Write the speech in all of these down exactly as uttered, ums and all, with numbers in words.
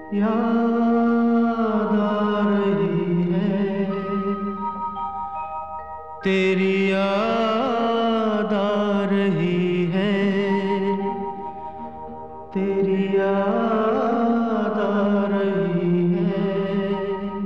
याद आ रही है, तेरी याद आ रही है, तेरी याद आ रही है,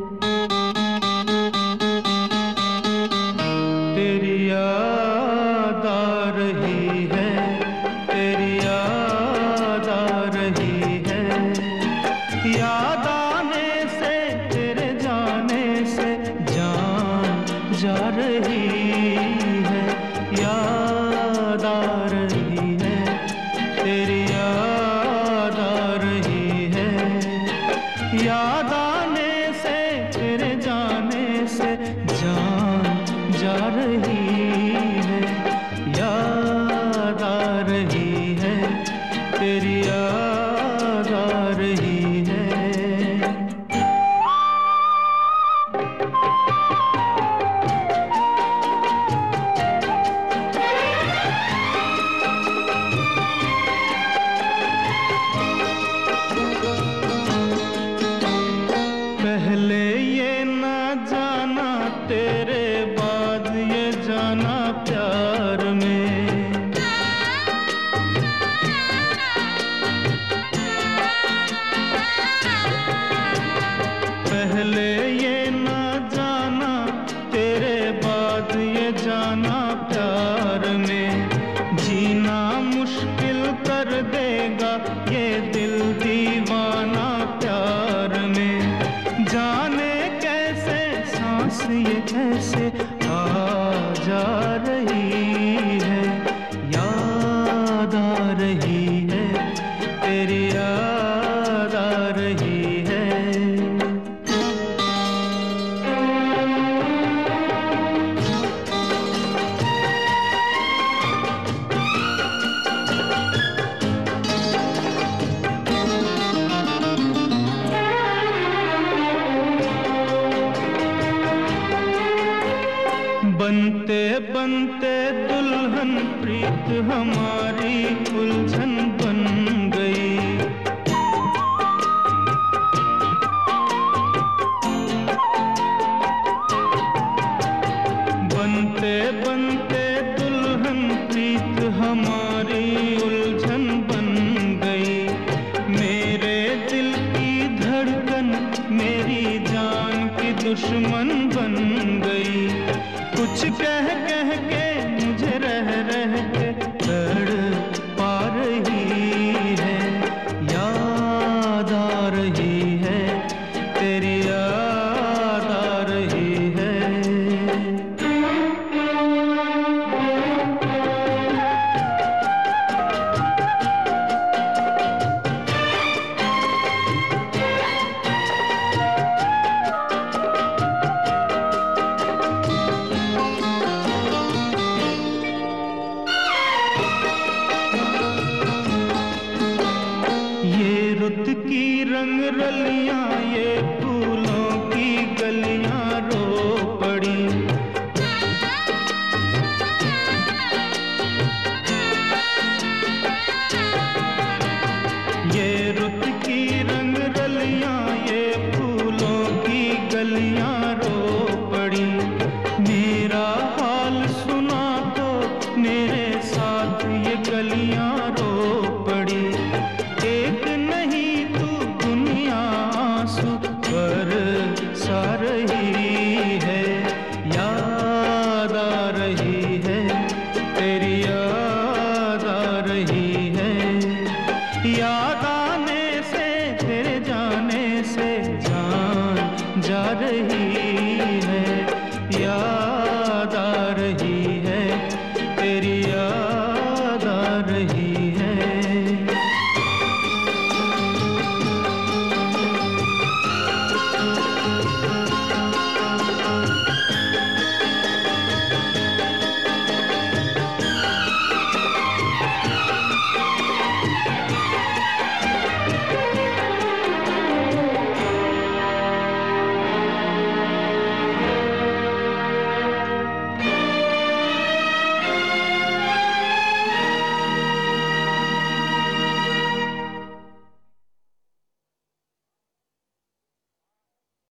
तेरी याद आ रही है, तेरी याद आ रही है। याद आने से तेरे जाने से जान जा रही है, याद आ रही है, तेरी याद आ रही है। याद आने से तेरे जाने से जान जा रही है, याद आ रही है, तेरी याद आ रही है। पहले ये ना जाना, तेरे बाद ये जाना प्यार में। पहले ये ना जाना, तेरे बाद ये जाना प्यार में। जीना मुश्किल कर देगा ये दिल दीवाना प्यार में। जाने कैसे सांस ये कैसे आ जा रही है, याद आ रही है, तेरी याद आ रही है। बनते बनते दुल्हन प्रीत हमारी उलझन बन गई। बनते बनते दुल्हन प्रीत हमारी उलझन बन गई। मेरे दिल की धड़कन मेरी जान की दुश्मन बन गई। कुछ कह कह के मुझे रह रह के तड़पा रही है, याद आ रही है, तेरी याद आ रही है। ये रुत की रंग रलियां, ये फूलों की गलियां